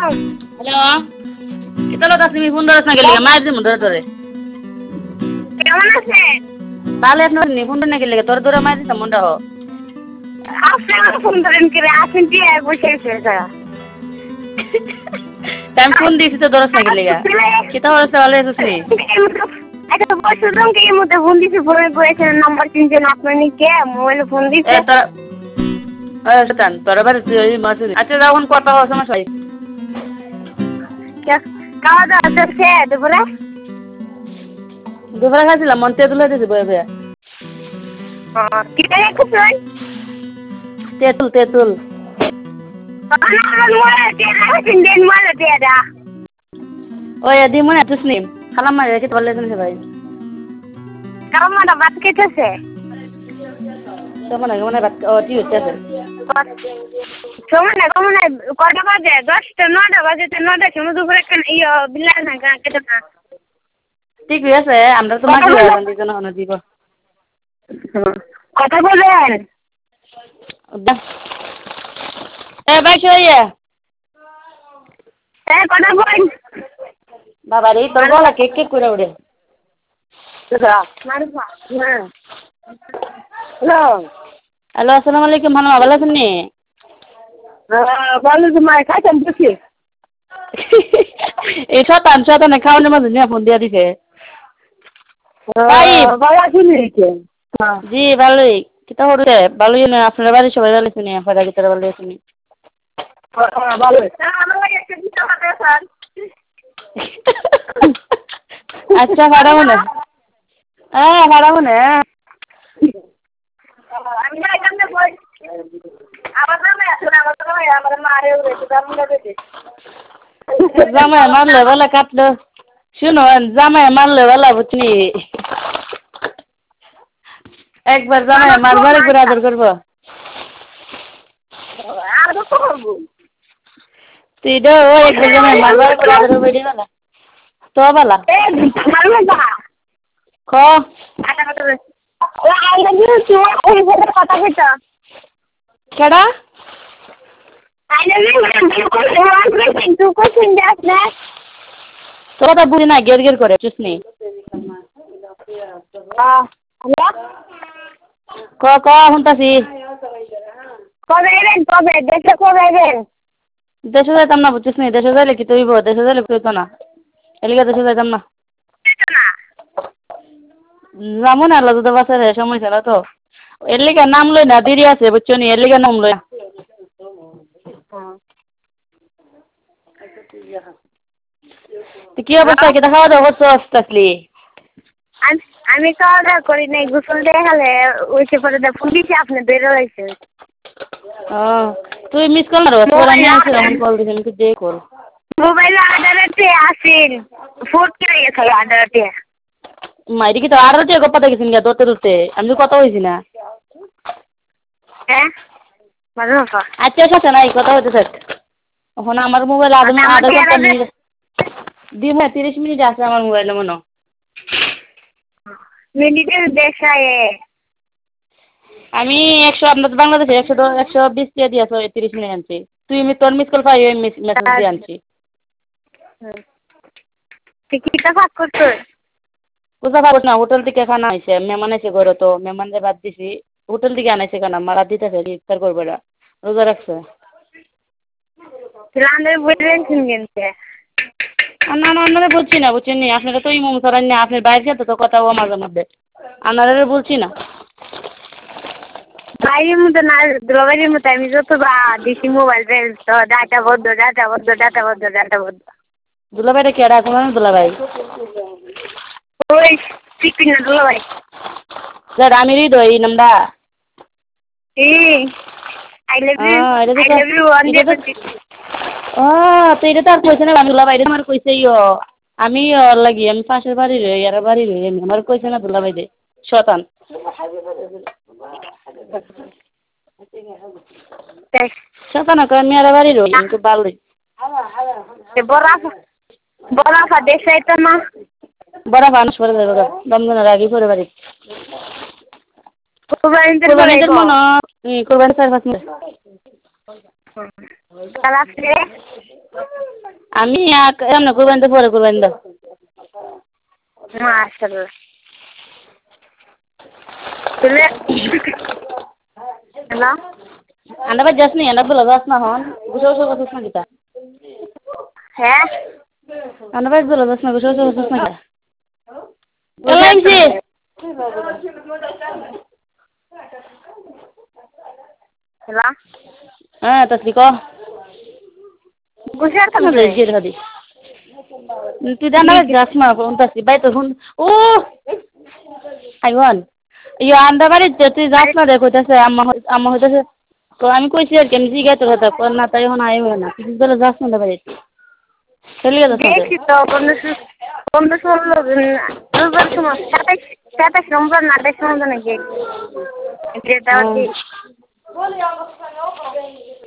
Hello কেতলো তুমি phone ধরছ না গেলে মায়ের দিন ধরে ধরে কেমন আছেন? তাহলে আপনার নি ফোন ধরে না গেলে তোর ধরে মায়ের দিন মনটা হো আপনি আমার ফোন ধরেন কি রে? আসেন কি বসে আছে স্যার? আমি ফোন দিয়েছি তো ধরছ না গেলে কেতা হচ্ছে ভালো আছিস নি একটা বছর ধরে এই মধ্যে ফোন দিছি ফোনে করেছেন নাম্বার চিনছেন আপনার নি কে মোবাইলে ফোন দিছে তোর বাড়ি তুই মাছ আচ্ছা যখন কথা হওয়ার সমস্যা খাওয়া দাওয়া চলছে দুপুরে? দুপুরে খাইছিলাম মন তেঁতুল হয়েছে বয়ে বয়ে কি টাকা খুঁজছেন? তেঁতুল তেঁতুল ওই দি মনে তুস নি খালাম মারে রেখে বললেছেন সে ভাই কারণ মাটা ভাত খেতেছে কেমন মনে ও ঠিক হচ্ছে কমনে কটা বাজে 10টা 9টা বাজে 9টার সময় দুপুরে ইয়ে বিলাই না কেটে না ঠিক আছে আমরা তো মাঝি হলাম দুজন হনো দিব কথা বলেন এ ভাই শুয়ে কথা বলেন বাবা রে তোর গলা কেক কেক করে ওড়ে হ্যালো আসসালামু আলাইকুম ভালো ভালো আছেন নি ভালো তোমার খাইছেন বুঝি এই শতান খাওয়ানোর মাঝে নিয়ে ফোন দিয়ে দিছে ভালো আছেন জি ভালোই কিতা হচ্ছে ভালোই না আপনার বাড়ির সবাই ভালো শুনি আপনারা ভিতরে ভালো শুনি ভালো আচ্ছা ভাড়াবো না হ্যাঁ ভাড়াবো না জামাই মারলে বেলা কাটলো শুনো জামাই মারলে বেলা বুঝনি একবার জামাই মারবারে করে আদর করবো তুই দো একবার জামাই মারবারে করে আদর করবো এটি বেলা তো বেলা খ কথা কইতা কেডা তো কথা বুঝি না গের গের করে চুসনি ক ক শুনতাছি কবে এলেন কবে দেশে কবে এলেন দেশে যাইতাম না বুঝছিস নি দেশে যাইলে কি তুইব দেশে যাইলে কি হইতো না এলিগে দেশে যাইতাম না যাবো না আল্লাহ দুটো বাসারে সময় ছাড়া তো এর লিগে নাম লই না দেরি আছে বুঝছো নি এর লিগে নাম লই কি অবস্থা কি খাওয়া দাওয়া করছো আসলি আমি খাওয়া দাওয়া করি নাই গোসল দিয়ে গেলে ওইসে পরে ফোন দিছি আপনি বেরো হয়েছে তুই মিস কল না তোর আমি আছি এমন কল দিছি আমি দে কল মোবাইলে আদারতে আসিন ফুট করে গেছে আদারতে মাইরি কি তো আর রতে গপ্পা দেখিস গিয়া দৌড়তে দৌড়তে আমি তো কথা হইছি না হ্যাঁ ভালো আচ্ছা আচ্ছা নাই কথা হইতে থাক এখন আমার মোবাইল আধা ঘন্টা মিনিট দিন 30 মিনিট আছে আমার মোবাইলে মনে মিনিটের দেখায় আমি 100 আপনাদের বাংলাদেশে 120 টাকা দিয়েছো 30 মিনিট আনছি তুই তোর মিস কল পাই মেসেজ দিয়ে আনছি তুই কিটা ভাগ করছো বুঝতে পারছ না হোটেল থেকে খানা আইছে মেহমান আছে ঘরে তো মেহমানদের বাদ দিছি হোটেল থেকে আনাইছে খানা মারা দিতেছে ইফতার করবে না রোজা রাখছে রান্নার বললেন কিনতে না না আপনারা বলছি না বুঝছেন নি আপনারা তো ইমাম করেন না আপনার বাইরে খেতে তো কথা ও মাঝে মধ্যে আপনারা বলছি না বাইরের মতো না দ্রবাইয়ের মতো আমি যত বা দিছি মোবাইল তো ডাটা বদ্ধ দুলাভাইটা কে রাখুন না দুলাভাই ওই সিপিন না দুলাভাই স্যার আমি হৃদয় এই নামটা আই লাভ ইউ তো এটা তো আর কইছে না দুলাভাই আমার কইছে আমি লাগি আমি পাশের বাড়ি রই আর বাড়ি রই আমার কইছে না দুলাভাই দে শতান শতান কই আমি আর বাড়ি রই কিন্তু ভালোই বড়া দেখাইতো না বড় মানুষ করে দেবো দমদনের আগে করে বাড়ি কোরবানিদের কোরবানি 4-5 মিনিট কাল আসলে আমি এমনি করবেন তো পরে করবেন তো। মাশাআল্লাহ। তাহলে হ্যালো আন্ডা ভাই যাস নি আন্ডা বলে যাস না হন গুছো গুছো করছিস না কিতা হ্যাঁ আন্ডা ভাই বলে যাস না গুছো গুছো করছিস না কিতা বুঝার তো এলাইছি না হ্যালো হ্যাঁ তাসলি ক বুঝার তো না না যাই জির হাদি তুই আন্ডা ভাই যাস না কোন তাসলি বাই তো হুন ও আইওয়ান ইয়া আন্ডা বাড়ি তুই যাস না দেখো তাসে আম্মা হইতাছে তো আমি কইছি আর কেন জিগাই তোর কথা কোন না তাই হন আইও না তুই বলে যাস না বাড়ি চলে যাস না দেখছি তো বন্ধু শুনলো রোজার সময় 27 নম্বর না 28 নম্বর নাকি যেটা